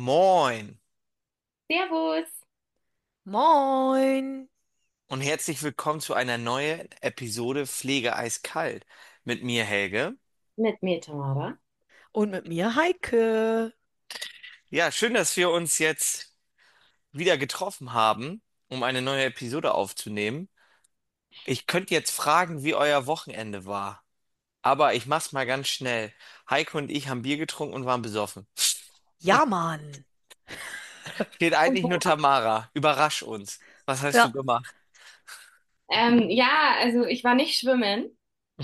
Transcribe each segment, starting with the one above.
Moin Servus. Moin und herzlich willkommen zu einer neuen Episode Pflege eiskalt mit mir Helge. Mit mir, Tamara. Und mit mir Heike. Ja, schön, dass wir uns jetzt wieder getroffen haben, um eine neue Episode aufzunehmen. Ich könnte jetzt fragen, wie euer Wochenende war, aber ich mach's mal ganz schnell. Heike und ich haben Bier getrunken und waren besoffen. Ja, Mann. Fehlt eigentlich nur Tamara. Überrasch uns. Was hast du Ja. gemacht? Ja, also ich war nicht schwimmen.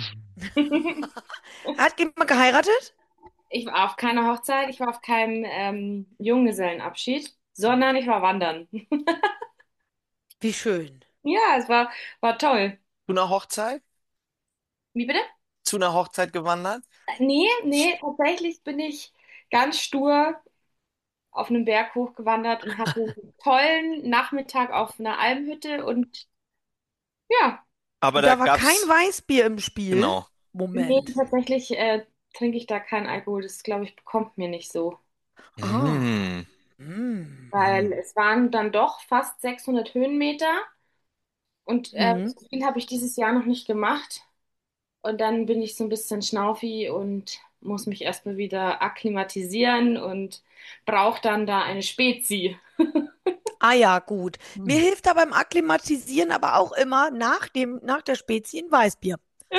Hat jemand geheiratet? Ich war auf keiner Hochzeit, ich war auf keinem Junggesellenabschied, sondern ich war wandern. Wie schön. Ja, war toll. Zu einer Hochzeit? Wie bitte? Zu einer Hochzeit gewandert? Nee, tatsächlich bin ich ganz stur auf einem Berg hochgewandert und hatte einen tollen Nachmittag auf einer Almhütte und ja, Aber Und da da war kein gab's, Weißbier im Spiel. genau. nee, Moment. tatsächlich trinke ich da keinen Alkohol. Das, glaube ich, bekommt mir nicht so. Ah. Mm. Mm. Weil es waren dann doch fast 600 Höhenmeter und Mhm. so viel habe ich dieses Jahr noch nicht gemacht. Und dann bin ich so ein bisschen schnaufi und muss mich erstmal wieder akklimatisieren und brauche dann da eine Spezi. Ah ja, gut. Mir hilft da beim Akklimatisieren aber auch immer nach der Spezie ein Weißbier.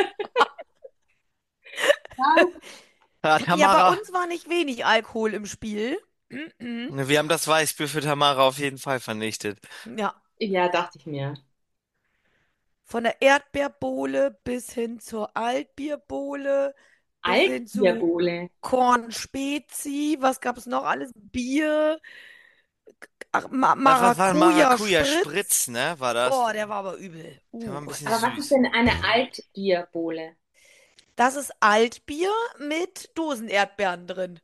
Ja. Ja, Ja, bei Tamara, uns war nicht wenig Alkohol im Spiel. Mhm. wir haben das Weißbier für Tamara auf jeden Fall vernichtet. Ja, Ja, dachte ich mir. von der Erdbeerbohle bis hin zur Altbierbohle, bis hin zu Altbierbowle. Kornspezi, was gab es noch alles? Bier, ach, Was war Maracuja Maracuja Spritz. Spritz, ne? War das? Oh, der war aber übel. Der war ein bisschen Aber was ist süß. denn eine Altbierbowle? Das ist Altbier mit Dosenerdbeeren drin.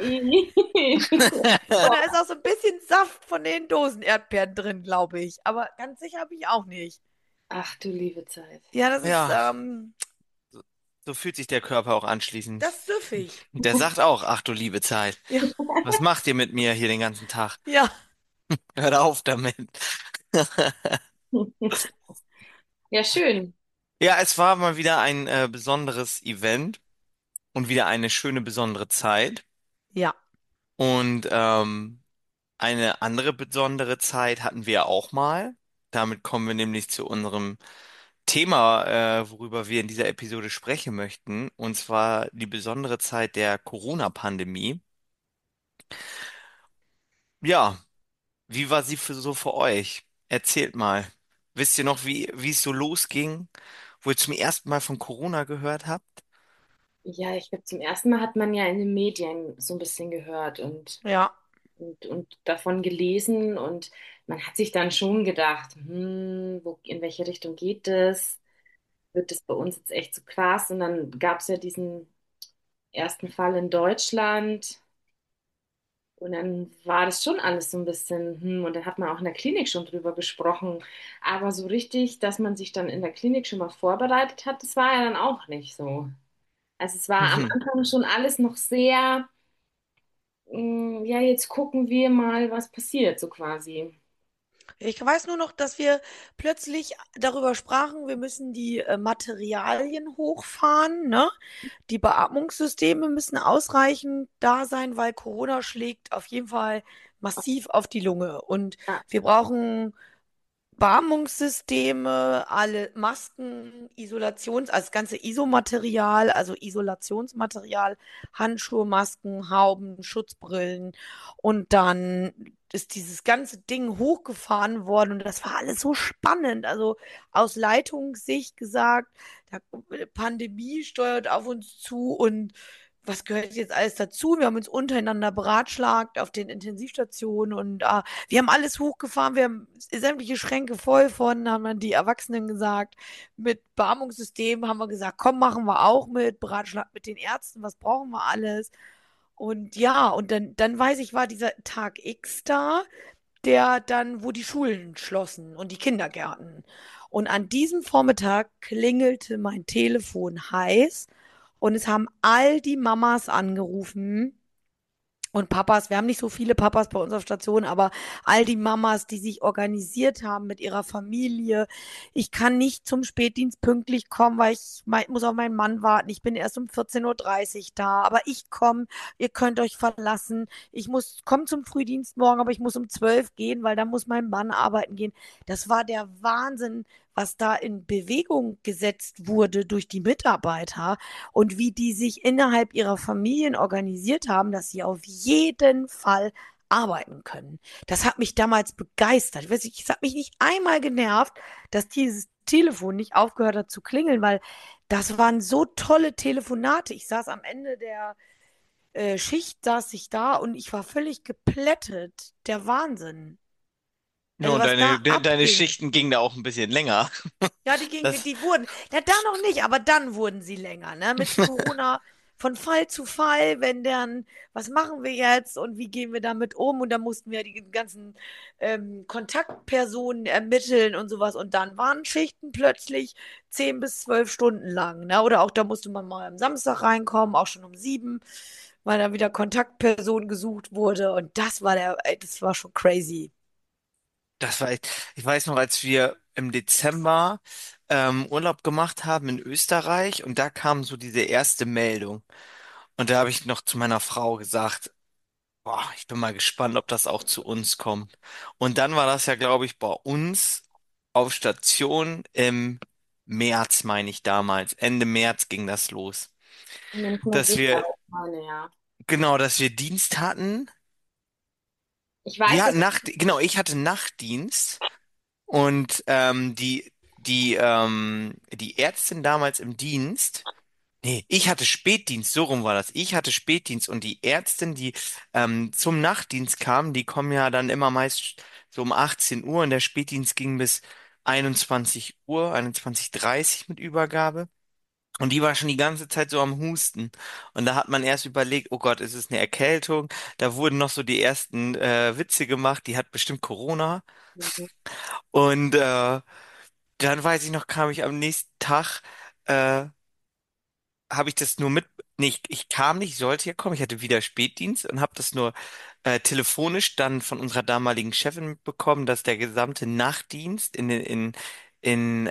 Und da ist auch so ein bisschen Saft von den Dosenerdbeeren drin, glaube ich. Aber ganz sicher bin ich auch nicht. Ach du liebe Zeit. Ja, das ist, Ja, so, so fühlt sich der Körper auch anschließend. das ist süffig. Der sagt auch, ach du liebe Zeit, Ja, was macht ihr mit mir hier den ganzen Tag? ja, Hört auf damit. Ja, schön. Ja, es war mal wieder ein besonderes Event und wieder eine schöne besondere Zeit. ja. Und eine andere besondere Zeit hatten wir auch mal. Damit kommen wir nämlich zu unserem Thema, worüber wir in dieser Episode sprechen möchten, und zwar die besondere Zeit der Corona-Pandemie. Ja, wie war sie so für euch? Erzählt mal. Wisst ihr noch, wie es so losging, wo ihr zum ersten Mal von Corona gehört habt? Ja, ich glaube, zum ersten Mal hat man ja in den Medien so ein bisschen gehört Ja. und davon gelesen und man hat sich dann schon gedacht, in welche Richtung geht das? Wird das bei uns jetzt echt so krass? Und dann gab es ja diesen ersten Fall in Deutschland und dann war das schon alles so ein bisschen, und dann hat man auch in der Klinik schon drüber gesprochen. Aber so richtig, dass man sich dann in der Klinik schon mal vorbereitet hat, das war ja dann auch nicht so. Also es war am Mhm. Anfang schon alles noch sehr, ja, jetzt gucken wir mal, was passiert, so quasi. Ich weiß nur noch, dass wir plötzlich darüber sprachen, wir müssen die Materialien hochfahren, ne? Die Beatmungssysteme müssen ausreichend da sein, weil Corona schlägt auf jeden Fall massiv auf die Lunge. Und Ja, wir brauchen Beatmungssysteme, alle Masken, also das ganze Isomaterial, also Isolationsmaterial, Handschuhe, Masken, Hauben, Schutzbrillen. Und dann ist dieses ganze Ding hochgefahren worden und das war alles so spannend. Also aus Leitungssicht gesagt, Pandemie steuert auf uns zu und was gehört jetzt alles dazu? Wir haben uns untereinander beratschlagt auf den Intensivstationen und wir haben alles hochgefahren, wir haben sämtliche Schränke voll von, haben dann die Erwachsenen gesagt. Mit Beatmungssystem haben wir gesagt, komm, machen wir auch mit, beratschlagt mit den Ärzten, was brauchen wir alles? Und ja, und dann weiß ich, war dieser Tag X da, wo die Schulen schlossen und die Kindergärten. Und an diesem Vormittag klingelte mein Telefon heiß und es haben all die Mamas angerufen, Und Papas, wir haben nicht so viele Papas bei unserer Station, aber all die Mamas, die sich organisiert haben mit ihrer Familie. Ich kann nicht zum Spätdienst pünktlich kommen, weil muss auf meinen Mann warten. Ich bin erst um 14:30 Uhr da, aber ich komme, ihr könnt euch verlassen. Ich muss kommen zum Frühdienst morgen, aber ich muss um 12 gehen, weil da muss mein Mann arbeiten gehen. Das war der Wahnsinn, was da in Bewegung gesetzt wurde durch die Mitarbeiter und wie die sich innerhalb ihrer Familien organisiert haben, dass sie auf jeden Fall arbeiten können. Das hat mich damals begeistert. Ich weiß nicht, es hat mich nicht einmal genervt, dass dieses Telefon nicht aufgehört hat zu klingeln, weil das waren so tolle Telefonate. Ich saß am Ende der Schicht, saß ich da und ich war völlig geplättet. Der Wahnsinn. Ja, Also und was da deine abging. Schichten gingen da auch ein bisschen länger. Ja, Das, die wurden, ja, da noch nicht, aber dann wurden sie länger, ne? Mit Corona von Fall zu Fall, wenn dann, was machen wir jetzt und wie gehen wir damit um? Und dann mussten wir die ganzen Kontaktpersonen ermitteln und sowas. Und dann waren Schichten plötzlich 10 bis 12 Stunden lang, ne? Oder auch da musste man mal am Samstag reinkommen, auch schon um 7, weil da wieder Kontaktperson gesucht wurde. Und das war schon crazy. das war echt, ich weiß noch, als wir im Dezember Urlaub gemacht haben in Österreich und da kam so diese erste Meldung. Und da habe ich noch zu meiner Frau gesagt, boah, ich bin mal gespannt, ob das auch zu uns kommt. Und dann war das ja, glaube ich, bei uns auf Station im März, meine ich damals. Ende März ging das los. In dem Dass wir, Knabberfall, meine, ja. genau, dass wir Dienst hatten. Ich weiß, dass Genau, ich hatte Nachtdienst und die Ärztin damals im Dienst. Nee, ich hatte Spätdienst, so rum war das. Ich hatte Spätdienst und die Ärztin, die zum Nachtdienst kam, die kommen ja dann immer meist so um 18 Uhr und der Spätdienst ging bis 21 Uhr, 21:30 mit Übergabe. Und die war schon die ganze Zeit so am Husten. Und da hat man erst überlegt, oh Gott, ist es eine Erkältung? Da wurden noch so die ersten Witze gemacht, die hat bestimmt Corona. Und dann weiß ich noch, kam ich am nächsten Tag. Äh, habe ich das nur mit, nee, ich kam nicht, ich sollte ja kommen, ich hatte wieder Spätdienst und habe das nur telefonisch dann von unserer damaligen Chefin mitbekommen, dass der gesamte Nachtdienst in,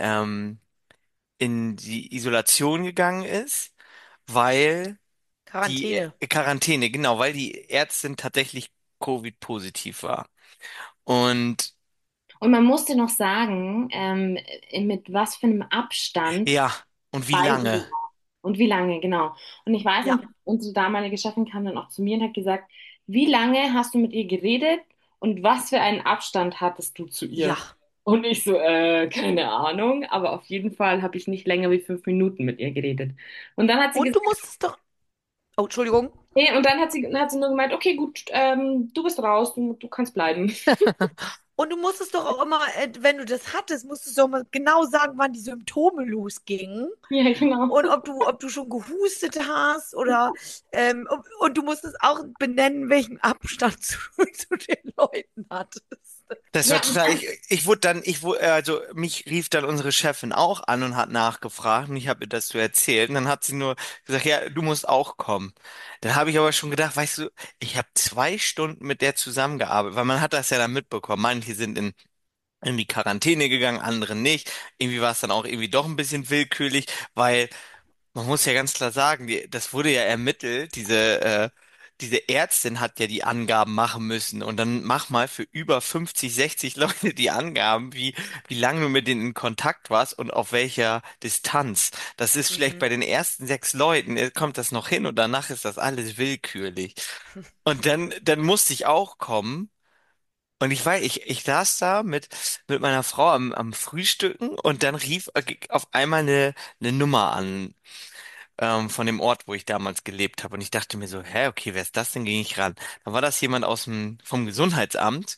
in die Isolation gegangen ist, weil die Quarantäne. Quarantäne, genau, weil die Ärztin tatsächlich Covid-positiv war. Und und man musste noch sagen, mit was für einem Abstand ja, und wie beide lange? waren und wie lange, genau. Und ich weiß noch, Ja, unsere damalige Chefin kam dann auch zu mir und hat gesagt, wie lange hast du mit ihr geredet und was für einen Abstand hattest du zu ja. ihr? Und ich so, keine Ahnung, aber auf jeden Fall habe ich nicht länger wie 5 Minuten mit ihr geredet. Und dann hat sie Und gesagt, du musstest doch. Oh, Entschuldigung. nee, und dann hat sie nur gemeint, okay, gut, du bist raus, du kannst bleiben. Und du musstest doch auch immer, wenn du das hattest, musstest du auch mal genau sagen, wann die Symptome losgingen. Ja, genau. Und ob du schon gehustet hast oder und du musstest auch benennen, welchen Abstand du zu den Leuten hattest. Das war Ja, total, ich wurde dann, also mich rief dann unsere Chefin auch an und hat nachgefragt und ich habe ihr das so erzählt und dann hat sie nur gesagt, ja, du musst auch kommen. Dann habe ich aber schon gedacht, weißt du, ich habe 2 Stunden mit der zusammengearbeitet, weil man hat das ja dann mitbekommen. Manche sind in die Quarantäne gegangen, andere nicht. Irgendwie war es dann auch irgendwie doch ein bisschen willkürlich, weil man muss ja ganz klar sagen, das wurde ja ermittelt, diese Ärztin hat ja die Angaben machen müssen und dann mach mal für über 50, 60 Leute die Angaben, wie lange du mit denen in Kontakt warst und auf welcher Distanz. Das ist vielleicht Mhm. bei den ersten 6 Leuten, kommt das noch hin und danach ist das alles willkürlich. Und dann musste ich auch kommen. Und ich saß da mit meiner Frau am Frühstücken und dann rief auf einmal eine Nummer an von dem Ort, wo ich damals gelebt habe. Und ich dachte mir so, hä, okay, wer ist das denn? Ging ich ran. Dann war das jemand vom Gesundheitsamt,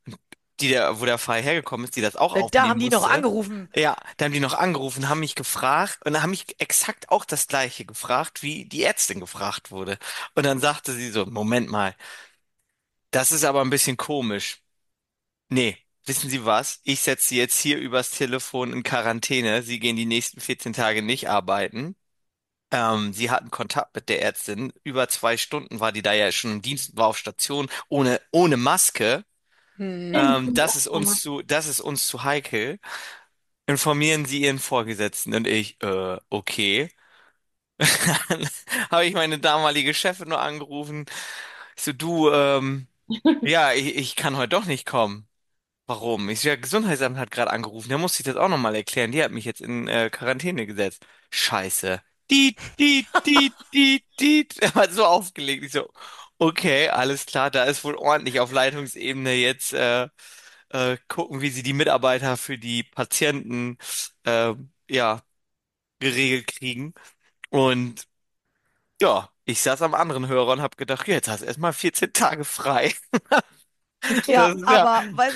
wo der Fall hergekommen ist, die das auch Da haben aufnehmen die noch musste. angerufen. Ja, da haben die noch angerufen, haben mich gefragt und dann haben mich exakt auch das Gleiche gefragt, wie die Ärztin gefragt wurde. Und dann sagte sie so, Moment mal, das ist aber ein bisschen komisch. Nee, wissen Sie was? Ich setze Sie jetzt hier übers Telefon in Quarantäne. Sie gehen die nächsten 14 Tage nicht arbeiten. Sie hatten Kontakt mit der Ärztin. Über 2 Stunden war die da ja schon im Dienst, war auf Station ohne Maske. Hm. Das ist uns zu heikel. Informieren Sie Ihren Vorgesetzten und ich, okay. Dann habe ich meine damalige Chefin nur angerufen. Ich so, du, ja, ich kann heute doch nicht kommen. Warum? Ich so, ja, Gesundheitsamt hat gerade angerufen. Der muss sich das auch nochmal erklären. Die hat mich jetzt in Quarantäne gesetzt. Scheiße. Diet, diet, diet, diet, diet. Er war so aufgelegt. Ich so, okay, alles klar. Da ist wohl ordentlich auf Leitungsebene jetzt gucken, wie sie die Mitarbeiter für die Patienten äh, ja geregelt kriegen. Und ja, ich saß am anderen Hörer und habe gedacht, ja, jetzt hast du erstmal 14 Tage frei. Ja, Das ist ja, aber, weißt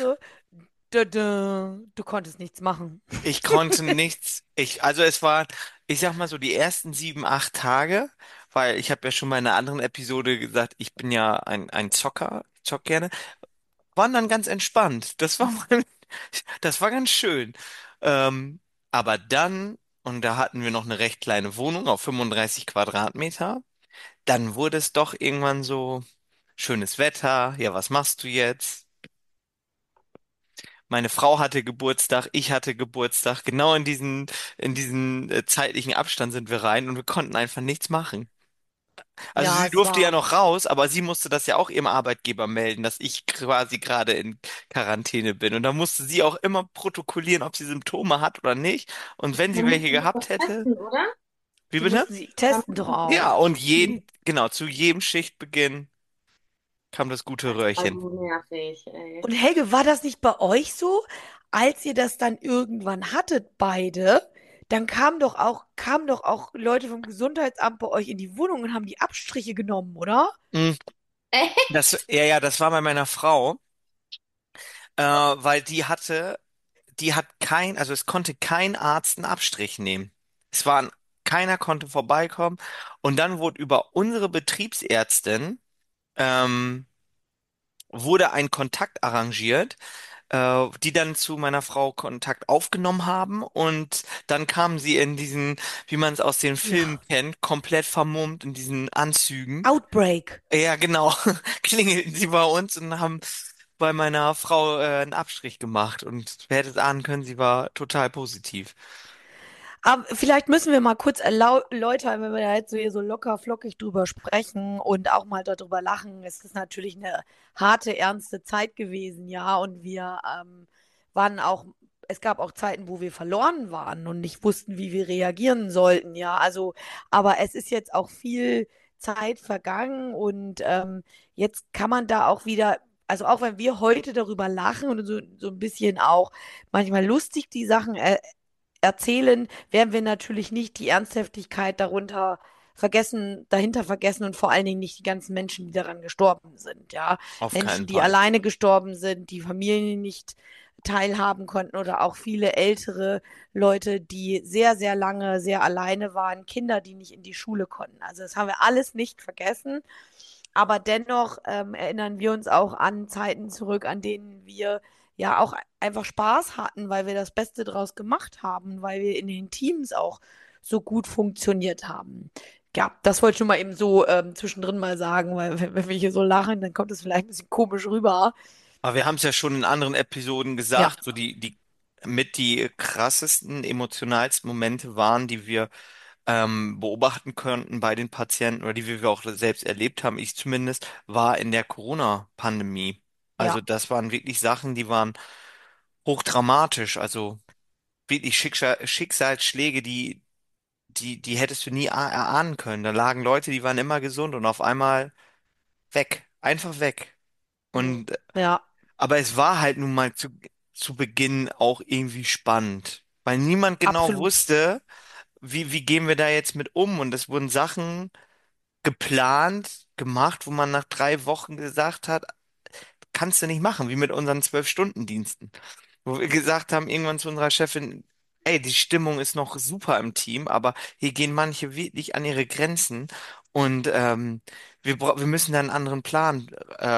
du konntest nichts machen. ich konnte nichts. Also es war, ich sag mal so, die ersten 7, 8 Tage, weil ich habe ja schon mal in einer anderen Episode gesagt, ich bin ja ein Zocker, ich zock gerne, waren dann ganz entspannt. Das war ganz schön. Ähm, aber dann, und da hatten wir noch eine recht kleine Wohnung auf 35 Quadratmeter, dann wurde es doch irgendwann so schönes Wetter. Ja, was machst du jetzt? Meine Frau hatte Geburtstag, ich hatte Geburtstag. Genau in diesen zeitlichen Abstand sind wir rein und wir konnten einfach nichts machen. Also Ja, sie es durfte ja war. noch raus, aber sie musste das ja auch ihrem Arbeitgeber melden, dass ich quasi gerade in Quarantäne bin. Und da musste sie auch immer protokollieren, ob sie Symptome hat oder nicht. Und wenn sie Man muss welche sich gehabt doch hätte, testen, oder? wie Die bitte? mussten sich Man testen muss doch sich Ja, auch. und testen. genau, zu jedem Schichtbeginn kam das gute Röhrchen. Also nervig, ey. Und Helge, war das nicht bei euch so, als ihr das dann irgendwann hattet, beide? Dann kamen doch auch Leute vom Gesundheitsamt bei euch in die Wohnung und haben die Abstriche genommen, oder? Mm, ja, ja, das war bei meiner Frau, weil also es konnte kein Arzt einen Abstrich nehmen. Keiner konnte vorbeikommen. Und dann wurde über unsere Betriebsärztin, ähm, wurde ein Kontakt arrangiert, die dann zu meiner Frau Kontakt aufgenommen haben und dann kamen sie in diesen, wie man es aus den Filmen Ja. kennt, komplett vermummt in diesen Anzügen. Outbreak. Ja, genau. Klingelten sie bei uns und haben bei meiner Frau einen Abstrich gemacht und wer hätte es ahnen können, sie war total positiv. Aber vielleicht müssen wir mal kurz erläutern, wenn wir da jetzt so hier so locker flockig drüber sprechen und auch mal darüber lachen. Es ist natürlich eine harte, ernste Zeit gewesen, ja. Und wir waren auch, es gab auch Zeiten, wo wir verloren waren und nicht wussten, wie wir reagieren sollten, ja. Also, aber es ist jetzt auch viel Zeit vergangen und jetzt kann man da auch wieder, also auch wenn wir heute darüber lachen und so ein bisschen auch manchmal lustig die Sachen erzählen, werden wir natürlich nicht die Ernsthaftigkeit dahinter vergessen und vor allen Dingen nicht die ganzen Menschen, die daran gestorben sind, ja. Auf Menschen, keinen die Fall. alleine gestorben sind, die Familien nicht teilhaben konnten oder auch viele ältere Leute, die sehr, sehr lange sehr alleine waren, Kinder, die nicht in die Schule konnten. Also das haben wir alles nicht vergessen. Aber dennoch erinnern wir uns auch an Zeiten zurück, an denen wir ja auch einfach Spaß hatten, weil wir das Beste draus gemacht haben, weil wir in den Teams auch so gut funktioniert haben. Ja, das wollte ich schon mal eben so zwischendrin mal sagen, weil wenn wir hier so lachen, dann kommt es vielleicht ein bisschen komisch rüber. Aber wir haben es ja schon in anderen Episoden Ja, gesagt, so die krassesten, emotionalsten Momente waren, die wir beobachten konnten bei den Patienten oder die wir auch selbst erlebt haben, ich zumindest, war in der Corona-Pandemie. Also ja, das waren wirklich Sachen, die waren hochdramatisch, also wirklich Schicksalsschläge, die hättest du nie erahnen können. Da lagen Leute, die waren immer gesund und auf einmal weg, einfach weg. Mhm. Und ja, aber es war halt nun mal zu Beginn auch irgendwie spannend, weil niemand genau absolut. wusste, wie gehen wir da jetzt mit um. Und es wurden Sachen geplant, gemacht, wo man nach 3 Wochen gesagt hat, kannst du nicht machen, wie mit unseren 12-Stunden-Diensten. Wo wir gesagt haben, irgendwann zu unserer Chefin, ey, die Stimmung ist noch super im Team, aber hier gehen manche wirklich an ihre Grenzen und wir müssen da einen anderen Plan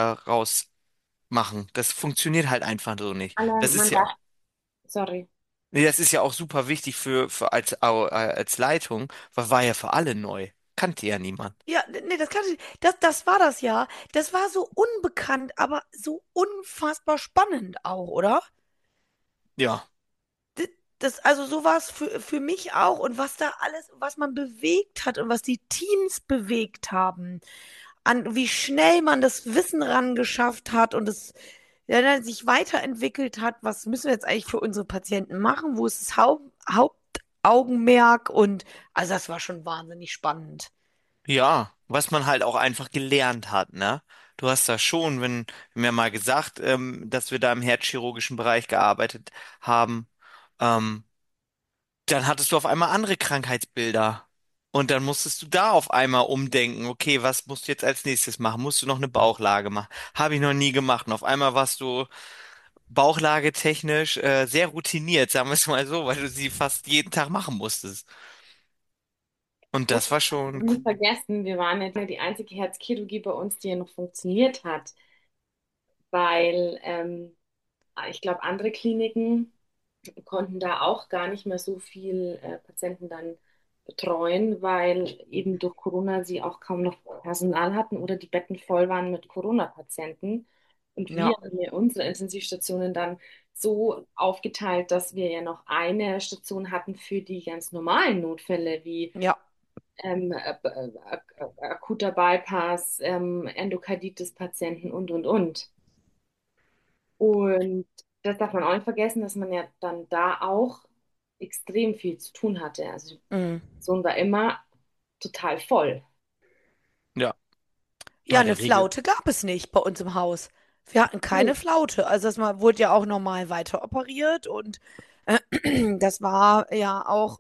rausmachen. Das funktioniert halt einfach so nicht. Alle, Das ist man ja darf, sorry. Nee, das ist ja auch super wichtig als Leitung, weil war ja für alle neu. Kannte ja niemand. Ja, nee, das war das ja. Das war so unbekannt, aber so unfassbar spannend auch, oder? Ja. Also so war es für mich auch und was da alles, was man bewegt hat und was die Teams bewegt haben, an wie schnell man das Wissen rangeschafft hat und es ja, dann sich weiterentwickelt hat, was müssen wir jetzt eigentlich für unsere Patienten machen, wo ist das Hauptaugenmerk und also das war schon wahnsinnig spannend. Ja, was man halt auch einfach gelernt hat, ne? Du hast da schon, wenn mir mal gesagt, dass wir da im herzchirurgischen Bereich gearbeitet haben, ähm, dann hattest du auf einmal andere Krankheitsbilder. Und dann musstest du da auf einmal umdenken, okay, was musst du jetzt als nächstes machen? Musst du noch eine Bauchlage machen? Habe ich noch nie gemacht. Und auf einmal warst du bauchlagetechnisch sehr routiniert, sagen wir es mal so, weil du sie fast jeden Tag machen musstest. Und Und das war schon nie cool. vergessen, wir waren ja die einzige Herzchirurgie bei uns, die ja noch funktioniert hat, weil ich glaube, andere Kliniken konnten da auch gar nicht mehr so viel Patienten dann betreuen, weil eben durch Corona sie auch kaum noch Personal hatten oder die Betten voll waren mit Corona-Patienten. Und wir Ja, haben ja unsere Intensivstationen dann so aufgeteilt, dass wir ja noch eine Station hatten für die ganz normalen Notfälle wie ja, akuter Bypass, Endokarditis-Patienten und. Und das darf man auch nicht vergessen, dass man ja dann da auch extrem viel zu tun hatte. Also die mm. Station war immer total voll. Ja, Ja, ja, eine der Regel. Flaute gab es nicht bei uns im Haus. Wir hatten keine Nee. Flaute. Also wurde ja auch normal weiter operiert und das war ja auch,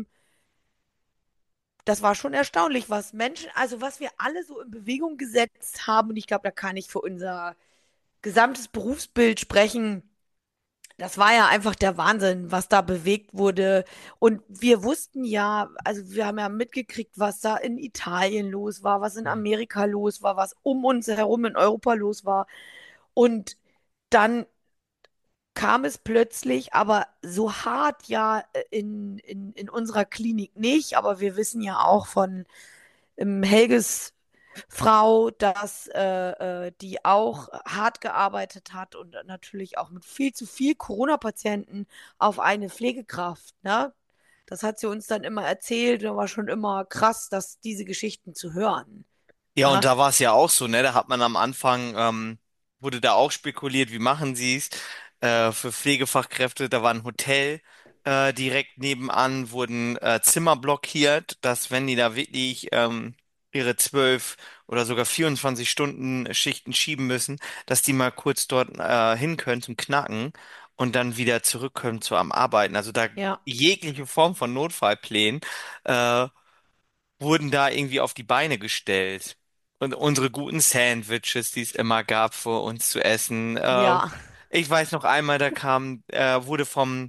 das war schon erstaunlich, was Menschen, also was wir alle so in Bewegung gesetzt haben. Und ich glaube, da kann ich für unser gesamtes Berufsbild sprechen. Das war ja einfach der Wahnsinn, was da bewegt wurde. Und wir wussten ja, also wir haben ja mitgekriegt, was da in Italien los war, was in Amerika los war, was um uns herum in Europa los war. Und dann kam es plötzlich, aber so hart ja in unserer Klinik nicht. Aber wir wissen ja auch von Helges Frau, dass die auch hart gearbeitet hat und natürlich auch mit viel zu viel Corona-Patienten auf eine Pflegekraft, ne? Das hat sie uns dann immer erzählt und war schon immer krass, dass diese Geschichten zu hören. Ja, und Ne? da war es ja auch so, ne? Da hat man am Anfang, wurde da auch spekuliert, wie machen sie es? Für Pflegefachkräfte, da war ein Hotel direkt nebenan, wurden Zimmer blockiert, dass wenn die da wirklich ihre 12 oder sogar 24 Stunden Schichten schieben müssen, dass die mal kurz dort hin können zum Knacken und dann wieder zurück können zu am Arbeiten. Also da Ja, jegliche Form von Notfallplänen. Äh, wurden da irgendwie auf die Beine gestellt. Und unsere guten Sandwiches, die es immer gab für uns zu essen. ja, Ich weiß noch einmal, wurde vom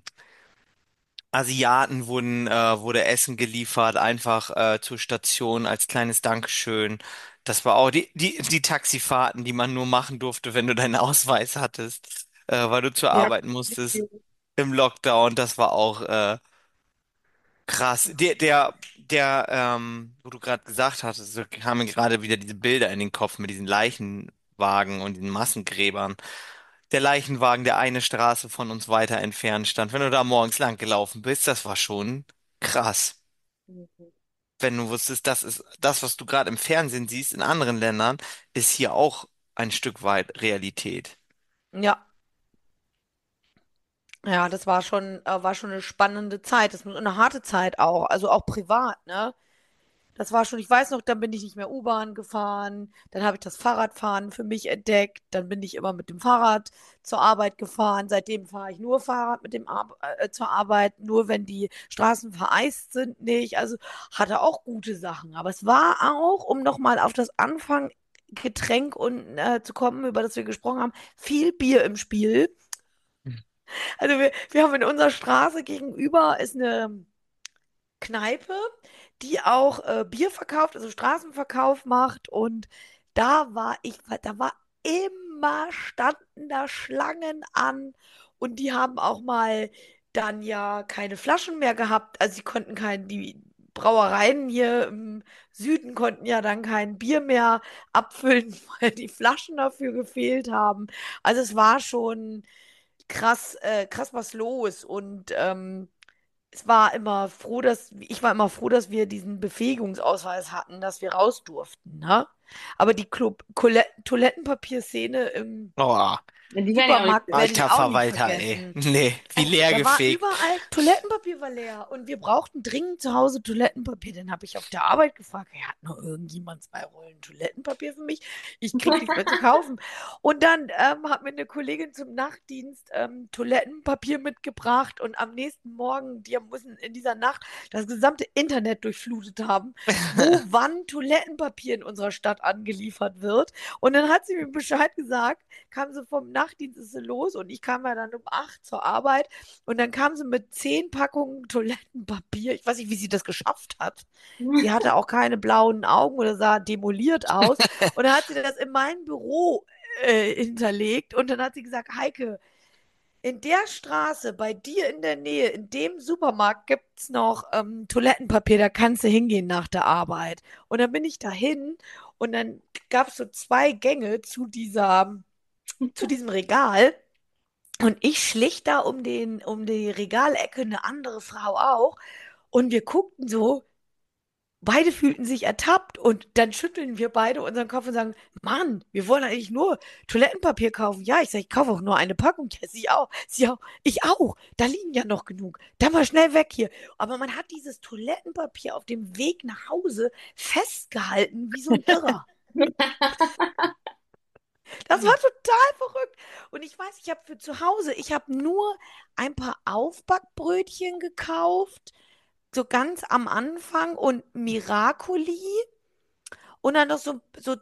Asiaten wurde Essen geliefert, einfach zur Station als kleines Dankeschön. Das war auch die Taxifahrten, die man nur machen durfte, wenn du deinen Ausweis hattest, weil du zur Ja, Arbeit musstest im Lockdown. Das war auch krass. Wo du gerade gesagt hattest, so kamen mir gerade wieder diese Bilder in den Kopf mit diesen Leichenwagen und den Massengräbern. Der Leichenwagen, der eine Straße von uns weiter entfernt stand. Wenn du da morgens lang gelaufen bist, das war schon krass. Mhm. Wenn du wusstest, das ist das, was du gerade im Fernsehen siehst in anderen Ländern, ist hier auch ein Stück weit Realität. ja. Ja, das war schon eine spannende Zeit. Das war eine harte Zeit auch, also auch privat, ne? Das war schon, ich weiß noch, dann bin ich nicht mehr U-Bahn gefahren, dann habe ich das Fahrradfahren für mich entdeckt, dann bin ich immer mit dem Fahrrad zur Arbeit gefahren. Seitdem fahre ich nur Fahrrad zur Arbeit, nur wenn die Straßen vereist sind, nicht. Also hatte auch gute Sachen. Aber es war auch, um nochmal auf das Anfanggetränk und zu kommen, über das wir gesprochen haben, viel Bier im Spiel. Also wir haben in unserer Straße gegenüber ist eine Kneipe, die auch Bier verkauft, also Straßenverkauf macht. Und da war immer, standen da Schlangen an und die haben auch mal dann ja keine Flaschen mehr gehabt. Also sie konnten die Brauereien hier im Süden konnten ja dann kein Bier mehr abfüllen, weil die Flaschen dafür gefehlt haben. Also es war schon krass was los. Und ich war immer froh, dass wir diesen Befähigungsausweis hatten, dass wir raus durften, ne? Aber die Toilettenpapierszene im Oh, Die werden ja auch nicht Supermarkt werde ich alter auch nie Verwalter, ey. vergessen. Nee, wie leer Da war gefegt. überall Toilettenpapier war leer und wir brauchten dringend zu Hause Toilettenpapier. Dann habe ich auf der Arbeit gefragt, hey, hat noch irgendjemand 2 Rollen Toilettenpapier für mich? Ich krieg nichts mehr zu kaufen. Und dann hat mir eine Kollegin zum Nachtdienst Toilettenpapier mitgebracht und am nächsten Morgen, die müssen in dieser Nacht das gesamte Internet durchflutet haben, wo wann Toilettenpapier in unserer Stadt angeliefert wird. Und dann hat sie mir Bescheid gesagt, kam sie vom Nachtdienst, ist sie los und ich kam ja dann um 8 zur Arbeit und dann kam sie mit 10 Packungen Toilettenpapier. Ich weiß nicht, wie sie das geschafft hat. Sie hatte auch keine blauen Augen oder sah demoliert aus. Und dann hat sie das in mein Büro hinterlegt und dann hat sie gesagt, Heike, in der Straße, bei dir in der Nähe, in dem Supermarkt gibt es noch Toilettenpapier, da kannst du hingehen nach der Arbeit. Und dann bin ich dahin und dann gab es so 2 Gänge zu diesem Regal. Und ich schlich da um die Regalecke eine andere Frau auch. Und wir guckten so, beide fühlten sich ertappt. Und dann schütteln wir beide unseren Kopf und sagen, Mann, wir wollen eigentlich nur Toilettenpapier kaufen. Ja, ich sage, ich kaufe auch nur eine Packung. Ja, sie auch. Sie auch. Ich auch. Da liegen ja noch genug. Dann mal schnell weg hier. Aber man hat dieses Toilettenpapier auf dem Weg nach Hause festgehalten, wie so ein Irrer. Das war total verrückt. Und ich weiß, ich habe für zu Hause, ich habe nur ein paar Aufbackbrötchen gekauft, so ganz am Anfang und Miracoli und dann noch so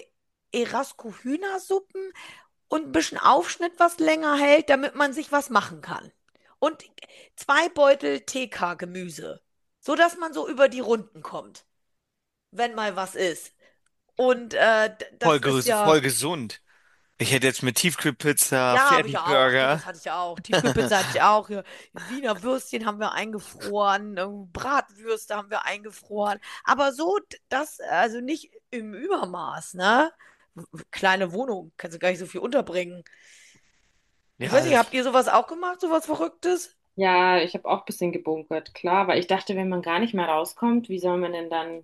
2 Erasco-Hühnersuppen und ein bisschen Aufschnitt, was länger hält, damit man sich was machen kann. Und 2 Beutel TK-Gemüse, so dass man so über die Runden kommt, wenn mal was ist. Und das ist ja. Voll gesund. Ich hätte jetzt mit Tiefkühlpizza, Ja, habe ich ja auch. Du, Fertigburger. das hatte ich ja auch. Tiefkühlpizza hatte ich auch. Ja, Wiener Würstchen haben wir eingefroren. Bratwürste haben wir eingefroren. Aber so, also nicht im Übermaß, ne? Kleine Wohnung, kannst du gar nicht so viel unterbringen. Ich Ja, weiß nicht, habt ihr sowas auch gemacht, sowas Verrücktes? Ja, ich habe auch ein bisschen gebunkert, klar, weil ich dachte, wenn man gar nicht mehr rauskommt, wie soll man denn dann?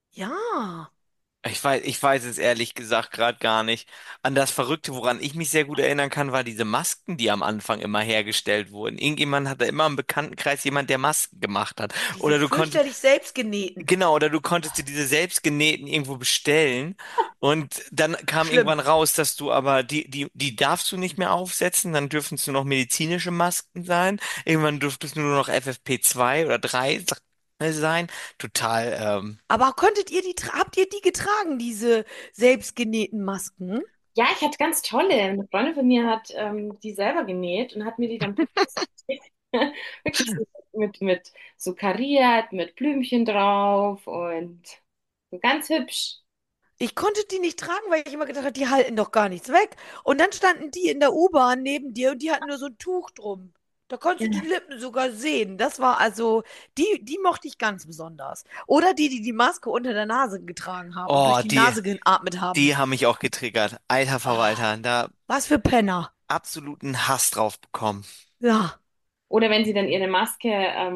Ja. ich weiß es ehrlich gesagt gerade gar nicht. An das Verrückte, woran ich mich sehr gut erinnern kann, war diese Masken, die am Anfang immer hergestellt wurden. Irgendjemand hatte immer im Bekanntenkreis jemand, der Masken gemacht hat. Diese Oder du konntest, fürchterlich selbstgenähten. genau, oder du konntest dir diese selbstgenähten irgendwo bestellen. Und dann kam Schlimm. irgendwann raus, dass du aber die darfst du nicht mehr aufsetzen. Dann dürfen es nur noch medizinische Masken sein. Irgendwann dürftest du nur noch FFP2 oder 3 sein. Total, Aber habt ihr die getragen, diese selbstgenähten Masken? Ja, ich hatte ganz tolle. Eine Freundin von mir hat die selber genäht und hat mir die dann per Post geschickt. Wirklich so mit so kariert, mit Blümchen drauf und so ganz hübsch. Ich konnte die nicht tragen, weil ich immer gedacht habe, die halten doch gar nichts weg. Und dann standen die in der U-Bahn neben dir und die hatten nur so ein Tuch drum. Da konntest du die Ja. Lippen sogar sehen. Das war also, die mochte ich ganz besonders. Oder die die Maske unter der Nase getragen haben und durch oh, die Nase geatmet haben. die haben mich auch getriggert. Alter Oh, Verwalter, da was für Penner. absoluten Hass drauf bekommen. Ja. Oder wenn sie dann ihre Maske,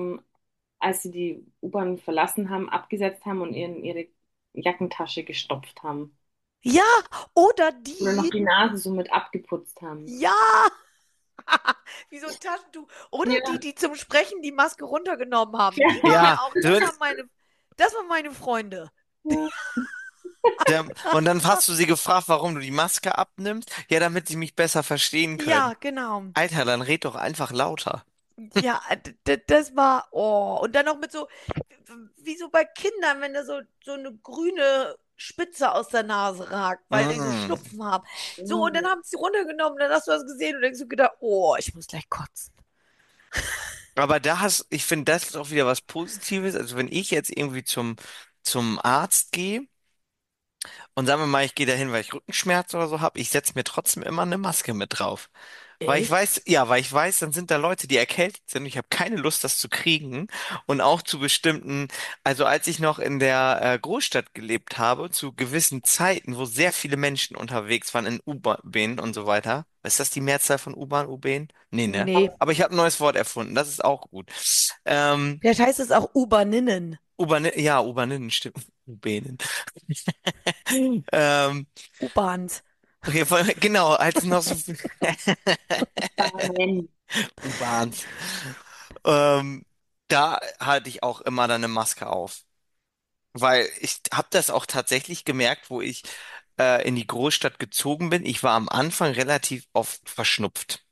als sie die U-Bahn verlassen haben, abgesetzt haben und ihre Jackentasche gestopft haben. Ja, oder Oder noch die, die Nase so mit abgeputzt haben. ja, wie so ein Taschentuch. Oder Ja. die zum Sprechen die Maske runtergenommen haben. Die waren Ja, ja auch, das waren meine Freunde. Ja. und dann hast du sie gefragt, warum du die Maske abnimmst. Ja, damit sie mich besser verstehen Ja, können. genau. Alter, dann red doch einfach lauter. Ja, das war, oh, und dann noch mit so, wie so bei Kindern, wenn da so eine grüne Spitze aus der Nase ragt, weil die so Mm. Schnupfen haben. So, und dann haben sie runtergenommen, dann hast du das gesehen und denkst du gedacht, oh, ich muss gleich kotzen. Aber ich finde, das ist auch wieder was Positives. Also wenn ich jetzt irgendwie zum Arzt gehe und sagen wir mal, ich gehe dahin, weil ich Rückenschmerzen oder so habe, ich setze mir trotzdem immer eine Maske mit drauf. Echt? Weil ich weiß, dann sind da Leute, die erkältet sind. Ich habe keine Lust, das zu kriegen. Und auch zu bestimmten, also als ich noch in der Großstadt gelebt habe, zu gewissen Zeiten, wo sehr viele Menschen unterwegs waren in U-Bahn und so weiter. Ist das die Mehrzahl von U-Bahn, U-Bahn? Nee, ne? Nee. Aber ich habe ein neues Wort erfunden. Das ist auch gut. Ähm, Vielleicht heißt es auch Ubaninnen. U-Bahn, ja, U-Bahninnen, stimmt. U-Bahnen. Ähm, U-Bahns. genau, als noch so viel Amen. U-Bahns. Ähm, Da hatte ich auch immer dann eine Maske auf. Weil ich habe das auch tatsächlich gemerkt, wo ich in die Großstadt gezogen bin. Ich war am Anfang relativ oft verschnupft.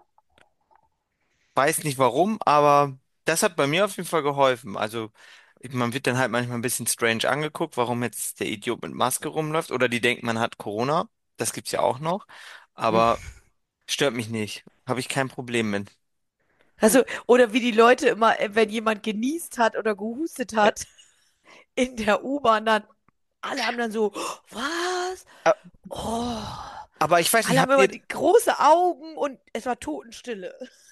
Weiß nicht warum, aber das hat bei mir auf jeden Fall geholfen. Also man wird dann halt manchmal ein bisschen strange angeguckt, warum jetzt der Idiot mit Maske rumläuft. Oder die denken, man hat Corona. Das gibt's ja auch noch. Aber stört mich nicht. Habe ich kein Problem mit. Also, oder wie die Leute immer, wenn jemand genießt hat oder gehustet hat in der U-Bahn, dann alle haben dann so, was? Oh. Aber ich weiß nicht, Alle haben immer die große Augen und es war Totenstille.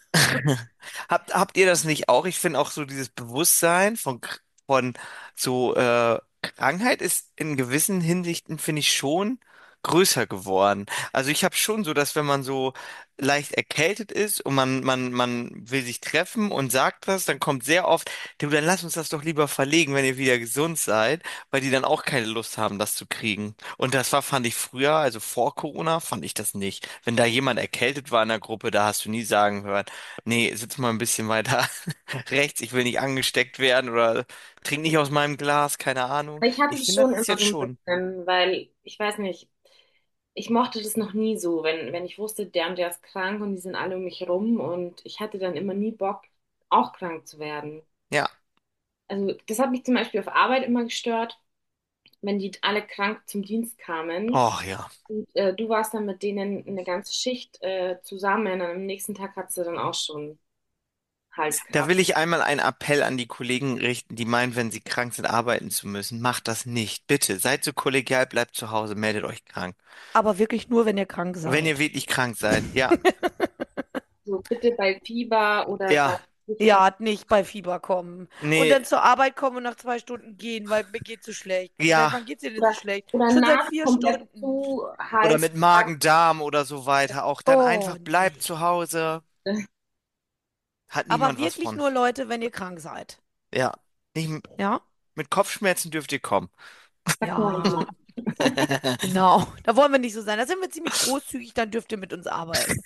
habt ihr das nicht auch? Ich finde auch so dieses Bewusstsein von so Krankheit ist in gewissen Hinsichten, finde ich, schon größer geworden. Also ich habe schon so, dass wenn man so leicht erkältet ist und man will sich treffen und sagt was, dann kommt sehr oft, du, dann lass uns das doch lieber verlegen, wenn ihr wieder gesund seid, weil die dann auch keine Lust haben, das zu kriegen. Und das war, fand ich früher, also vor Corona, fand ich das nicht. Wenn da jemand erkältet war in der Gruppe, da hast du nie sagen hören, nee, sitz mal ein bisschen weiter rechts, ich will nicht angesteckt werden oder trink nicht aus meinem Glas, keine Ahnung. Ich hatte Ich das finde, schon das ist immer jetzt so ein schon. bisschen, weil ich weiß nicht, ich mochte das noch nie so, wenn ich wusste, der und der ist krank und die sind alle um mich rum und ich hatte dann immer nie Bock, auch krank zu werden. Ja. Also das hat mich zum Beispiel auf Arbeit immer gestört, wenn die alle krank zum Dienst kamen Oh ja. und du warst dann mit denen eine ganze Schicht zusammen und am nächsten Tag hattest du dann auch schon Da Halskratzen. will ich einmal einen Appell an die Kollegen richten, die meinen, wenn sie krank sind, arbeiten zu müssen. Macht das nicht. Bitte, seid so kollegial, bleibt zu Hause, meldet euch krank. Aber wirklich nur, wenn ihr krank Wenn ihr seid. wirklich krank seid, ja. So bitte bei Fieber oder bei Ja. Grippe. Ja, nicht bei Fieber kommen. Und Nee, dann zur Arbeit kommen und nach 2 Stunden gehen, weil mir geht's so schlecht. Seit ja. wann geht's dir denn so Oder, schlecht? oder Schon seit Nase vier komplett Stunden. zu, Oder Hals. mit Magen-Darm oder so weiter. Auch dann Oh, einfach bleibt nee. zu Hause. Hat Aber niemand was wirklich von. nur Leute, wenn ihr krank seid. Ja. Nicht, Ja? mit Kopfschmerzen dürft ihr kommen. Da kann man nicht Ja, genau. Da wollen wir nicht so sein. Da sind wir ziemlich großzügig, dann dürft ihr mit uns arbeiten.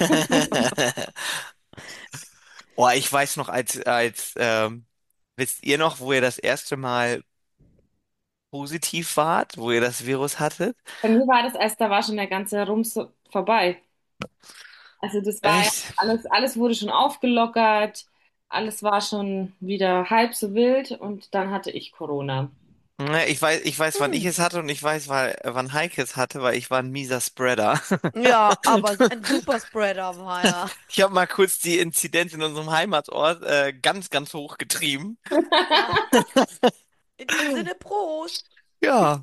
Oh, ich weiß noch, wisst ihr noch, wo ihr das erste Mal positiv wart, wo ihr das Virus hattet? Bei mir war das erst, da war schon der ganze Rums vorbei. Also das war ja Echt? alles wurde schon aufgelockert, alles war schon wieder halb so wild und dann hatte ich Corona. Ne, ich weiß, wann ich Hm. es hatte und ich weiß, wann Heike es hatte, weil ich war ein mieser Spreader. Ja, aber ein Superspreader war er. Ich habe mal kurz die Inzidenz in unserem Heimatort ganz, ganz hoch getrieben. Ja. In dem Sinne, Prost. Ja,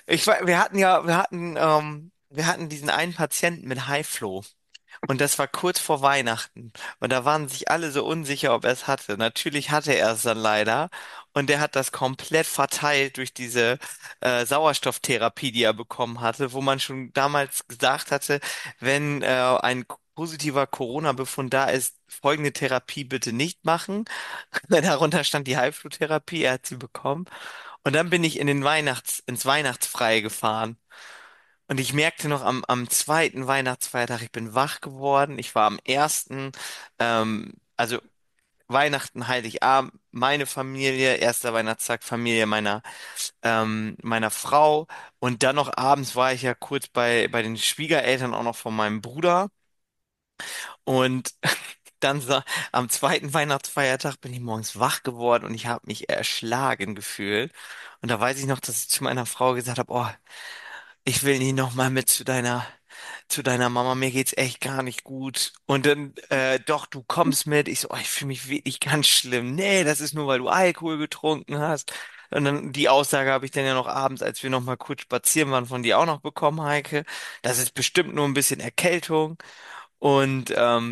wir hatten diesen einen Patienten mit High Flow. Und das war kurz vor Weihnachten. Und da waren sich alle so unsicher, ob er es hatte. Natürlich hatte er es dann leider. Und der hat das komplett verteilt durch diese Sauerstofftherapie, die er bekommen hatte, wo man schon damals gesagt hatte, wenn ein positiver Corona-Befund da ist, folgende Therapie bitte nicht machen. Darunter stand die Heilflutherapie, er hat sie bekommen. Und dann bin ich ins Weihnachtsfreie gefahren. Und ich merkte noch am zweiten Weihnachtsfeiertag, ich bin wach geworden. Ich war am ersten, also Weihnachten, Heiligabend, meine Familie, erster Weihnachtstag, Familie meiner Frau. Und dann noch abends war ich ja kurz bei den Schwiegereltern auch noch von meinem Bruder. Und am zweiten Weihnachtsfeiertag bin ich morgens wach geworden und ich habe mich erschlagen gefühlt. Und da weiß ich noch, dass ich zu meiner Frau gesagt habe, oh, ich will nie noch mal mit zu deiner Mama, mir geht's echt gar nicht gut. Und dann, doch, du kommst mit. Ich so, oh, ich fühle mich wirklich ganz schlimm. Nee, das ist nur, weil du Alkohol getrunken hast. Und dann die Aussage habe ich dann ja noch abends, als wir noch mal kurz spazieren waren, von dir auch noch bekommen, Heike. Das ist bestimmt nur ein bisschen Erkältung. Und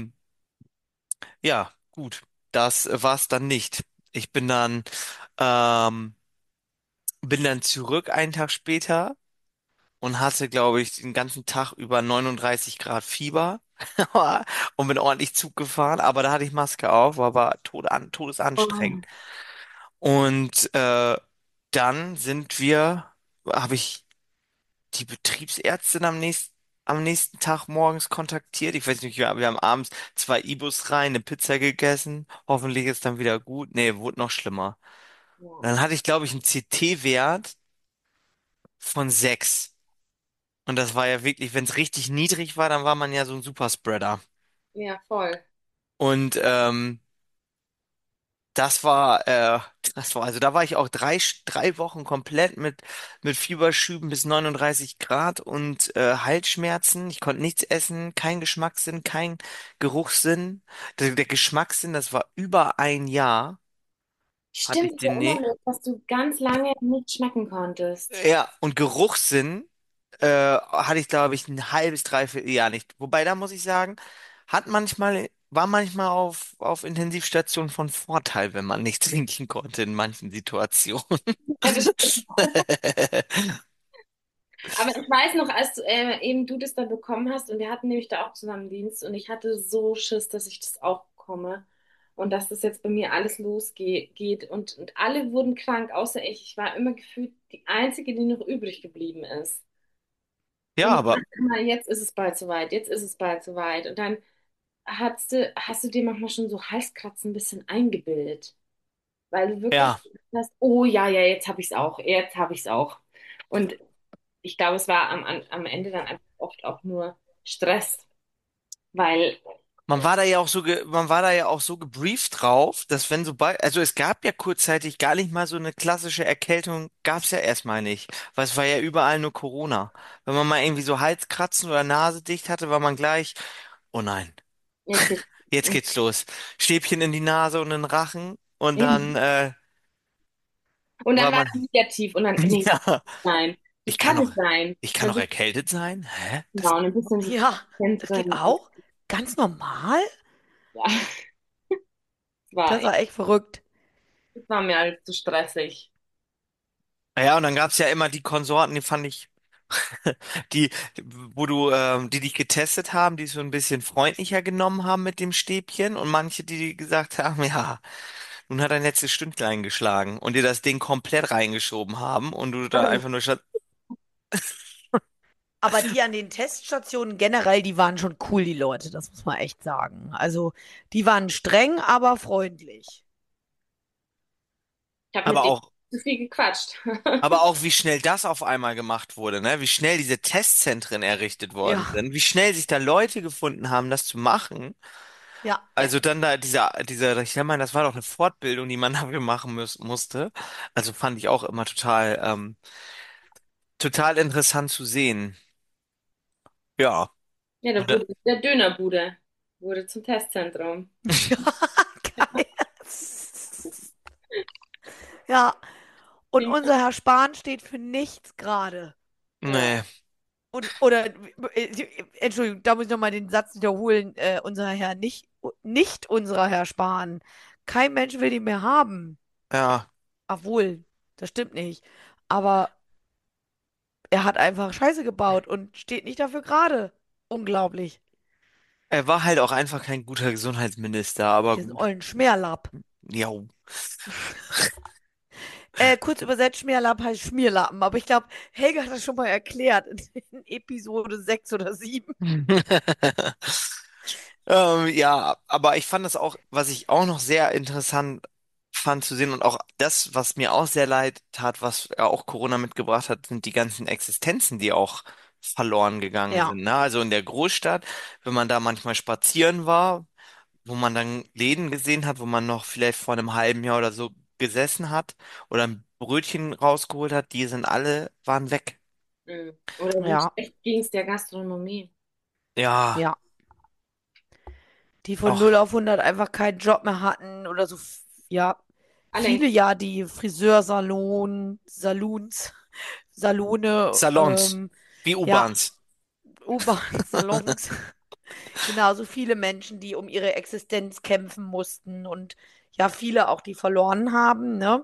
ja, gut, das war's dann nicht. Ich ähm, bin dann zurück einen Tag später und hatte, glaube ich, den ganzen Tag über 39 Grad Fieber und bin ordentlich Zug gefahren, aber da hatte ich Maske auf, war aber Oh, todesanstrengend. Und dann habe ich die Betriebsärztin am nächsten Tag morgens kontaktiert. Ich weiß nicht, wir haben abends zwei Ibus rein, eine Pizza gegessen. Hoffentlich ist dann wieder gut. Nee, wurde noch schlimmer. ja. Dann hatte ich, glaube ich, einen CT-Wert von 6. Und das war ja wirklich, wenn es richtig niedrig war, dann war man ja so ein Superspreader. Ja, voll. Und also da war ich auch drei Wochen komplett mit Fieberschüben bis 39 Grad und Halsschmerzen. Ich konnte nichts essen, kein Geschmackssinn, kein Geruchssinn. Der Geschmackssinn, das war über ein Jahr, hatte Stimmt, ich ich den, erinnere ne mich, dass du ganz lange nicht schmecken konntest. ja, und Geruchssinn hatte ich, glaube ich, ein halbes, dreiviertel Jahr nicht. Wobei, da muss ich sagen, war manchmal auf Intensivstationen von Vorteil, wenn man nichts trinken konnte in manchen Situationen. Ja, das stimmt. Aber ich weiß noch, als eben du das dann bekommen hast und wir hatten nämlich da auch zusammen Dienst und ich hatte so Schiss, dass ich das auch bekomme und dass das jetzt bei mir alles losgeht und alle wurden krank, außer ich. Ich war immer gefühlt die Einzige, die noch übrig geblieben ist. Und Ja, man aber sagt immer, jetzt ist es bald soweit, jetzt ist es bald soweit. Und dann hast du dir manchmal schon so Halskratzen ein bisschen eingebildet, weil du wirklich ja, hast, oh ja, ja, jetzt habe ich es auch, jetzt habe ich es auch. Und ich glaube, es war am Ende dann einfach oft auch nur Stress, weil, man war da ja auch so gebrieft drauf, dass wenn sobald, also es gab ja kurzzeitig gar nicht mal so eine klassische Erkältung, gab es ja erstmal nicht, weil es war ja überall nur Corona. Wenn man mal irgendwie so Halskratzen oder Nase dicht hatte, war man gleich, oh nein, jetzt geht's. jetzt geht's los. Stäbchen in die Nase und in den Rachen und dann Mhm. Und war dann war man, es negativ und dann, nee, ja, nein, das ich kann kann noch, nicht sein. ich kann noch Also, erkältet sein? Hä? genau, und ein bisschen so Ja, das geht Zentren und auch. Ganz normal. ja, es war Das echt, war echt verrückt. es war mir alles zu stressig. Ja, und dann gab's ja immer die Konsorten, die fand ich die, die dich getestet haben, die es so ein bisschen freundlicher genommen haben mit dem Stäbchen und manche, die gesagt haben, ja, nun hat ein letztes Stündlein geschlagen und dir das Ding komplett reingeschoben haben und du da einfach nur statt, Aber die an den Teststationen generell, die waren schon cool, die Leute, das muss man echt sagen. Also, die waren streng, aber freundlich. Ich habe aber mit denen auch, zu viel gequatscht. aber auch wie schnell das auf einmal gemacht wurde, ne? Wie schnell diese Testzentren errichtet worden Ja, sind, wie schnell sich da Leute gefunden haben, das zu machen. ja. Also dann da ich sag mal, das war doch eine Fortbildung, die man dafür machen musste. Also fand ich auch immer total interessant zu sehen. Ja. Ja, da Und, wurde der Dönerbude wurde zum Testzentrum. Ja, geil. Ja, und unser Herr Spahn steht für nichts gerade. Ja, nee, Oder, Entschuldigung, da muss ich nochmal den Satz wiederholen. Unser Herr, nicht unserer Herr Spahn. Kein Mensch will ihn mehr haben. ja. Obwohl, das stimmt nicht. Aber er hat einfach Scheiße gebaut und steht nicht dafür gerade. Unglaublich. Er war halt auch einfach kein guter Gesundheitsminister, aber Diesen gut. ollen Schmerlapp. Ja. Kurz übersetzt, Schmerlapp heißt Schmierlappen. Aber ich glaube, Helga hat das schon mal erklärt in Episode 6 oder 7. Ja, aber ich fand das auch, was ich auch noch sehr interessant fand zu sehen und auch das, was mir auch sehr leid tat, was ja auch Corona mitgebracht hat, sind die ganzen Existenzen, die auch verloren gegangen Ja, sind. Ne? Also in der Großstadt, wenn man da manchmal spazieren war, wo man dann Läden gesehen hat, wo man noch vielleicht vor einem halben Jahr oder so gesessen hat oder ein Brötchen rausgeholt hat, waren weg. mhm. Oder wie ja, schlecht ging es der Gastronomie? Ja, ja. Die von auch 0 auf 100 einfach keinen Job mehr hatten oder so. Ja, Alle, viele ja, die Salone, Salons, wie ja, U-Bahns. U-Bahn-Salons. Genauso viele Menschen, die um ihre Existenz kämpfen mussten und ja, viele auch, die verloren haben, ne?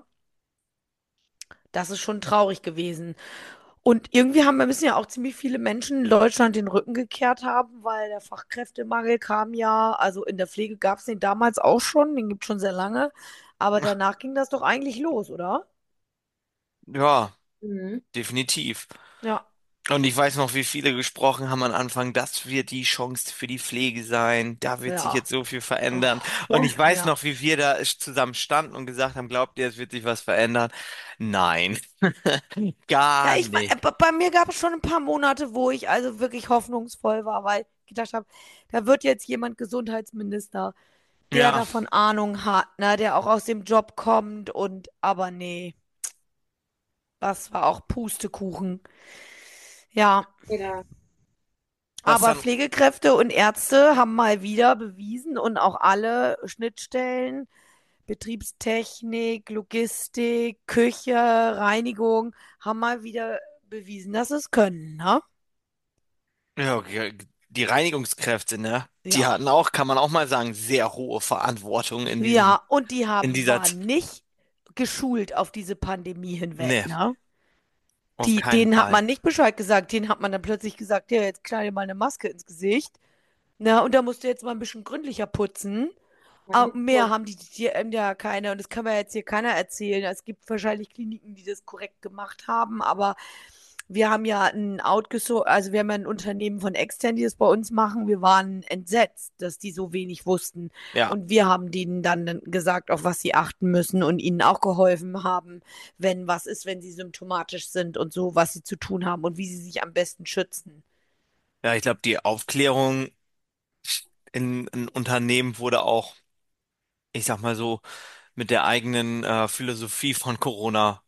Das ist schon traurig gewesen. Und irgendwie müssen ja auch ziemlich viele Menschen in Deutschland den Rücken gekehrt haben, weil der Fachkräftemangel kam ja, also in der Pflege gab es den damals auch schon, den gibt es schon sehr lange, aber danach ging das doch eigentlich los, oder? Ja, Mhm. definitiv. Ja, Und ich weiß noch, wie viele gesprochen haben am Anfang, das wird die Chance für die Pflege sein. Da wird sich ja. jetzt so viel verändern. Und Oh, ich weiß ja. noch, wie wir da zusammen standen und gesagt haben, glaubt ihr, es wird sich was verändern? Nein, Ja, gar nicht. bei mir gab es schon ein paar Monate, wo ich also wirklich hoffnungsvoll war, weil ich gedacht habe, da wird jetzt jemand Gesundheitsminister, der Ja, davon Ahnung hat, ne, der auch aus dem Job kommt und aber nee, das war auch Pustekuchen. Ja, Ja, was aber dann, Pflegekräfte und Ärzte haben mal wieder bewiesen und auch alle Schnittstellen, Betriebstechnik, Logistik, Küche, Reinigung, haben mal wieder bewiesen, dass es können, ne? ja, okay, die Reinigungskräfte, ne? Die Ja. hatten auch, kann man auch mal sagen, sehr hohe Verantwortung Ja, und die in waren nicht geschult auf diese Pandemie hinweg, Ne, ne? auf keinen Denen hat Fall. man nicht Bescheid gesagt, denen hat man dann plötzlich gesagt, ja, jetzt knall dir mal eine Maske ins Gesicht. Na, und da musst du jetzt mal ein bisschen gründlicher putzen. Aber mehr haben die ja keine, und das kann mir jetzt hier keiner erzählen. Es gibt wahrscheinlich Kliniken, die das korrekt gemacht haben, aber wir haben ja ein also wir haben ja ein Unternehmen von extern, die das bei uns machen. Wir waren entsetzt, dass die so wenig wussten. Ja, Und wir haben denen dann gesagt, auf was sie achten müssen und ihnen auch geholfen haben, wenn was ist, wenn sie symptomatisch sind und so, was sie zu tun haben und wie sie sich am besten schützen. ja, ich glaube, die Aufklärung in Unternehmen wurde auch, ich sag mal so, mit der eigenen Philosophie von Corona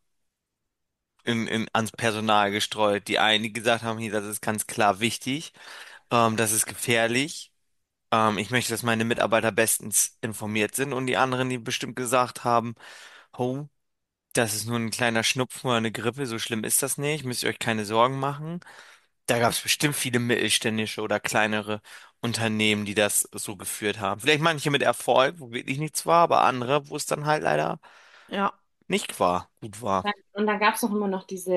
ans Personal gestreut. Die einen, die gesagt haben, hier, das ist ganz klar wichtig, das ist gefährlich. Ich möchte, dass meine Mitarbeiter bestens informiert sind und die anderen, die bestimmt gesagt haben, oh, das ist nur ein kleiner Schnupfen oder eine Grippe, so schlimm ist das nicht, müsst ihr euch keine Sorgen machen. Da gab es bestimmt viele mittelständische oder kleinere Unternehmen, die das so geführt haben. Vielleicht manche mit Erfolg, wo wirklich nichts war, aber andere, wo es dann halt leider Ja, nicht war, gut war. und dann gab es doch immer noch diese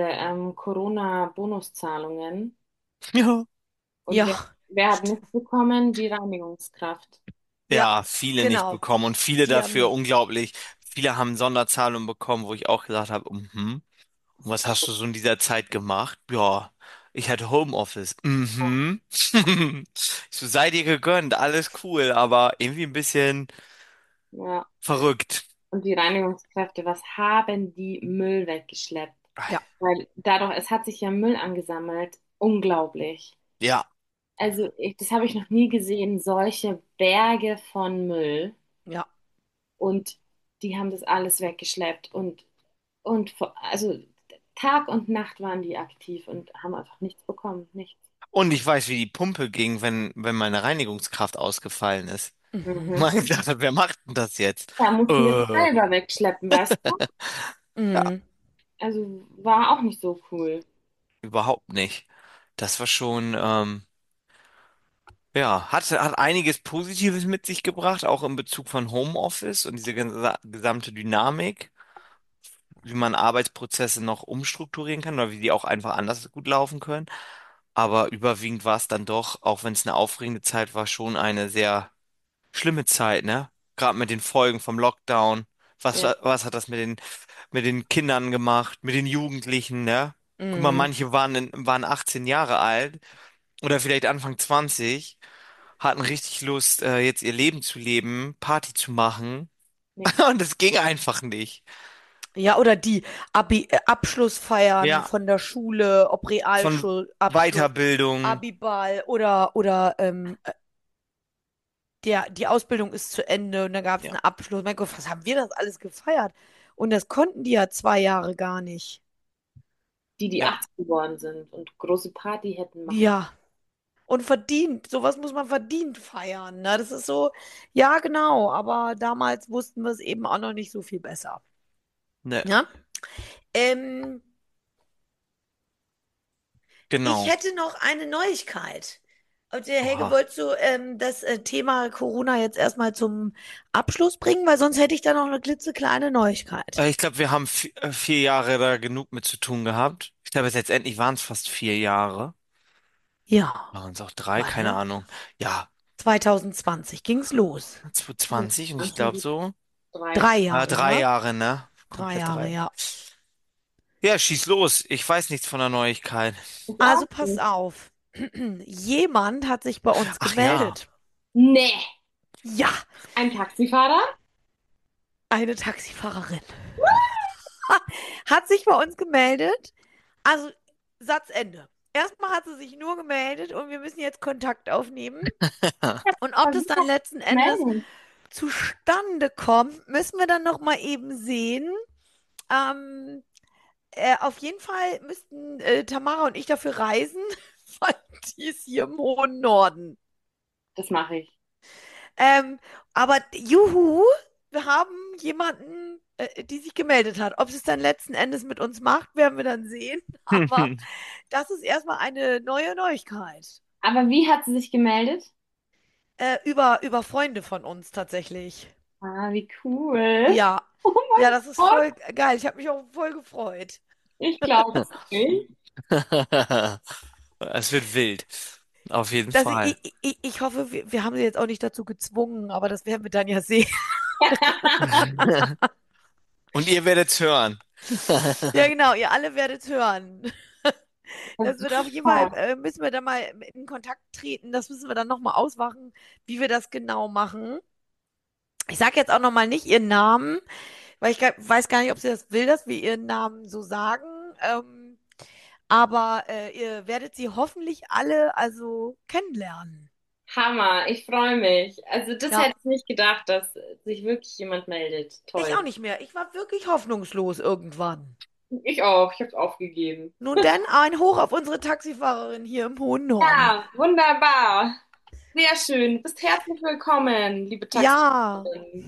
Corona-Bonuszahlungen. Ja. Und ja, wer hat stimmt. nichts bekommen? Die Reinigungskraft. Ja, Ja, viele nicht genau. bekommen und viele Die dafür haben, unglaublich. Viele haben Sonderzahlungen bekommen, wo ich auch gesagt habe, und was hast du so in dieser Zeit gemacht? Ja, ich hatte Homeoffice. Mhm. Ich so, sei dir gegönnt, alles cool, aber irgendwie ein bisschen Ja. verrückt. Und die Reinigungskräfte, was haben die Müll weggeschleppt? ja, Weil dadurch, es hat sich ja Müll angesammelt. Unglaublich. Ja, Also, das habe ich noch nie gesehen, solche Berge von Müll. ja. Und die haben das alles weggeschleppt. Also Tag und Nacht waren die aktiv und haben einfach nichts bekommen. Nichts. und ich weiß, wie die Pumpe ging, wenn meine Reinigungskraft ausgefallen ist. Mhm. Man dachte, wer macht denn das jetzt? Da mussten wir es Äh, selber wegschleppen, weißt du? ja, Mhm. Also war auch nicht so cool. überhaupt nicht. Das war schon, ja, hat einiges Positives mit sich gebracht, auch in Bezug von Homeoffice und diese gesamte Dynamik, wie man Arbeitsprozesse noch umstrukturieren kann oder wie die auch einfach anders gut laufen können. Aber überwiegend war es dann doch, auch wenn es eine aufregende Zeit war, schon eine sehr schlimme Zeit, ne? Gerade mit den Folgen vom Lockdown. Ja, Was hat das mit den Kindern gemacht, mit den Jugendlichen, ne? Guck mal, Mhm. manche waren 18 Jahre alt oder vielleicht Anfang 20, hatten richtig Lust, jetzt ihr Leben zu leben, Party zu machen. nichts. Und es ging einfach nicht. Ja, oder die Abschlussfeiern Ja, von der Schule, ob von Realschulabschluss, Weiterbildung. Abiball oder die Ausbildung ist zu Ende und dann gab es Ja, einen Abschluss. Mein Gott, was haben wir das alles gefeiert? Und das konnten die ja 2 Jahre gar nicht. Die ja, 80 geworden sind und große Party hätten machen. Ja. Und verdient, sowas muss man verdient feiern, ne? Das ist so, ja, genau, aber damals wussten wir es eben auch noch nicht so viel besser. ne, Ja? Ähm, ich genau. hätte noch eine Neuigkeit. Und Helge, Oha. wolltest du das Thema Corona jetzt erstmal zum Abschluss bringen? Weil sonst hätte ich da noch eine klitzekleine Neuigkeit. Ich glaube, wir haben 4 Jahre da genug mit zu tun gehabt. Ich glaube, letztendlich waren es fast 4 Jahre. Ja, Waren es auch 3, keine warte. Ahnung. Ja, 2020 ging's los. 2020 und ich glaube 20, so. 3. 3 Jahre, 3 Jahre, ne? 3 Jahre, 3. ja. Ja, schieß los. Ich weiß nichts von der Neuigkeit. Ich auch Also pass nicht. auf. Jemand hat sich bei uns Ach ja. gemeldet. Nee. Ja, Ein Taxifahrer? eine Taxifahrerin hat sich bei uns gemeldet. Also Satzende. Erstmal hat sie sich nur gemeldet und wir müssen jetzt Kontakt aufnehmen. Und ob Aber das wie dann hat letzten er Endes gemeldet? zustande kommt, müssen wir dann noch mal eben sehen. Ähm, auf jeden Fall müssten Tamara und ich dafür reisen, weil die ist hier im hohen Norden. Das mache ich. Ähm, aber juhu, wir haben jemanden, die sich gemeldet hat. Ob sie es dann letzten Endes mit uns macht, werden wir dann sehen. Aber das ist erstmal eine neue Neuigkeit. Aber wie hat sie sich gemeldet? Über Freunde von uns tatsächlich. Ah, wie cool. Ja, Oh ja, mein das ist Gott. voll geil. Ich habe mich auch voll gefreut. Ich glaube es nicht. Es wird wild. Auf jeden Das, Fall. ich hoffe, wir haben sie jetzt auch nicht dazu gezwungen, aber das werden wir dann ja sehen. Und ihr werdet es hören. Ja, genau, ihr alle werdet hören. Das Das ist wird auf jeden Fall, super. müssen wir da mal in Kontakt treten. Das müssen wir dann nochmal ausmachen, wie wir das genau machen. Ich sage jetzt auch nochmal nicht ihren Namen, weil ich weiß gar nicht, ob sie das will, dass wir ihren Namen so sagen. Aber ihr werdet sie hoffentlich alle also kennenlernen. Hammer, ich freue mich. Also das Ja, hätte ich nicht gedacht, dass sich wirklich jemand meldet. ich auch Toll. nicht mehr. Ich war wirklich hoffnungslos irgendwann. Ich auch, ich habe es aufgegeben. Nun denn, ein Hoch auf unsere Taxifahrerin hier im hohen Norden. Ja, wunderbar. Sehr schön. Bist herzlich willkommen, liebe Ja. Taxifahrerin.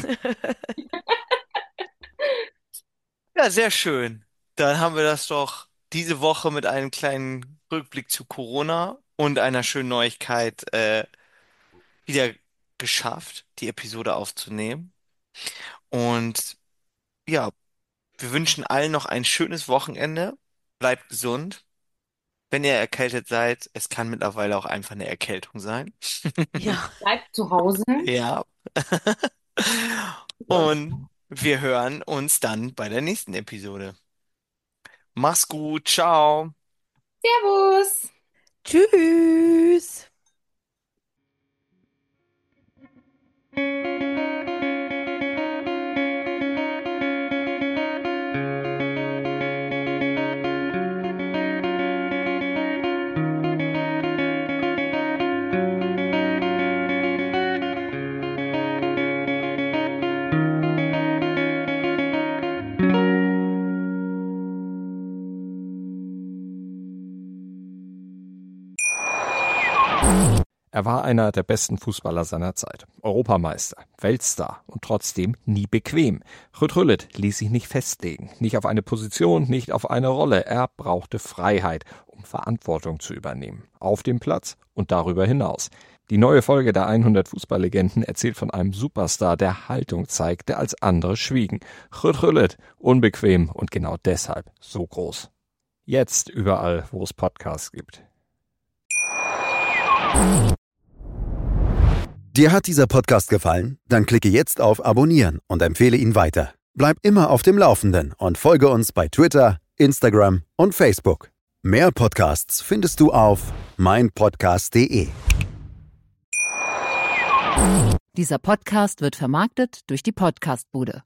Ja, sehr schön. Dann haben wir das doch diese Woche mit einem kleinen Rückblick zu Corona und einer schönen Neuigkeit wieder geschafft, die Episode aufzunehmen. Und ja, wir wünschen allen noch ein schönes Wochenende. Bleibt gesund. Wenn ihr erkältet seid, es kann mittlerweile auch einfach eine Erkältung sein. Ja. Bleibt zu Hause. Ja. Und wir hören uns dann bei der nächsten Episode. Mach's gut, ciao. Servus. Tschüss. Er war einer der besten Fußballer seiner Zeit. Europameister, Weltstar und trotzdem nie bequem. Ruud Gullit ließ sich nicht festlegen. Nicht auf eine Position, nicht auf eine Rolle. Er brauchte Freiheit, um Verantwortung zu übernehmen. Auf dem Platz und darüber hinaus. Die neue Folge der 100 Fußballlegenden erzählt von einem Superstar, der Haltung zeigte, als andere schwiegen. Ruud Gullit, unbequem und genau deshalb so groß. Jetzt überall, wo es Podcasts gibt. Dir hat dieser Podcast gefallen? Dann klicke jetzt auf Abonnieren und empfehle ihn weiter. Bleib immer auf dem Laufenden und folge uns bei Twitter, Instagram und Facebook. Mehr Podcasts findest du auf meinpodcast.de. Dieser Podcast wird vermarktet durch die Podcast-Bude.